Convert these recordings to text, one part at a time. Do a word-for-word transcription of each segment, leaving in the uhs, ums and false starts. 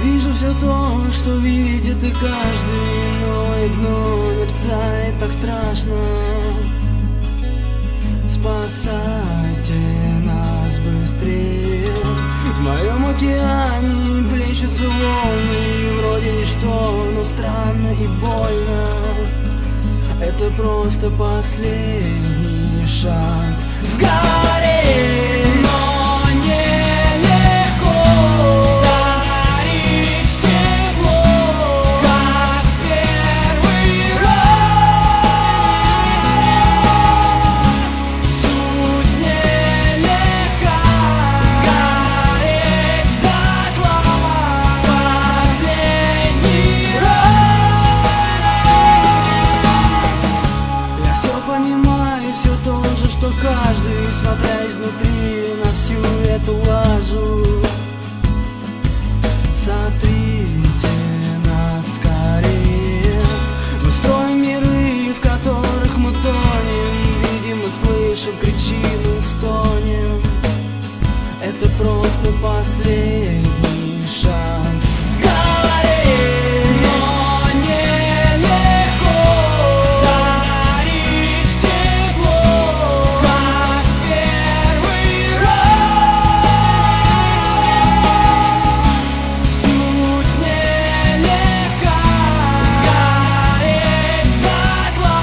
вижу все то, что видит и каждый, но окно мерцает так страшно. Спасайте нас быстрее. В моем океане плещутся волны, вроде ничто, но странно и больно. Это просто последний шанс сгореть. Но нелегко дарить тепло, как первый раз. Суть нелегка, сгореть дотла последний раз. Я все понимаю, все то же, что каждый, смотря изнутри на всю эту лажу. Сотрите нас скорее. Мы строим миры, в которых мы тонем, видим и слышим, кричим и стонем. Это просто последний шанс сгореть. Но нелегко дарить тепло, как первый раз. Суть нелегка, сгореть дотла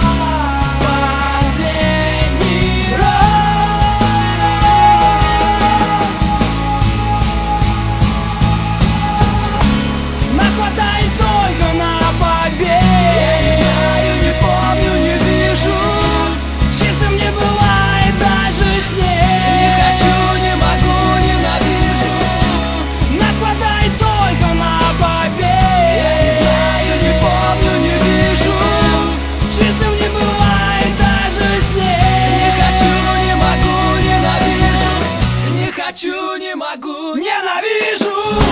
последний раз. Нас хватает только на побег. Я не знаю, не помню, не вижу. Чистым не бывает даже снег. Не хочу, не могу, ненавижу. Нас хватает только на побег. Я не знаю, не помню, не вижу. Чистым не бывает даже снег. Не хочу, не могу, ненавижу. Не хочу, не могу, ненавижу.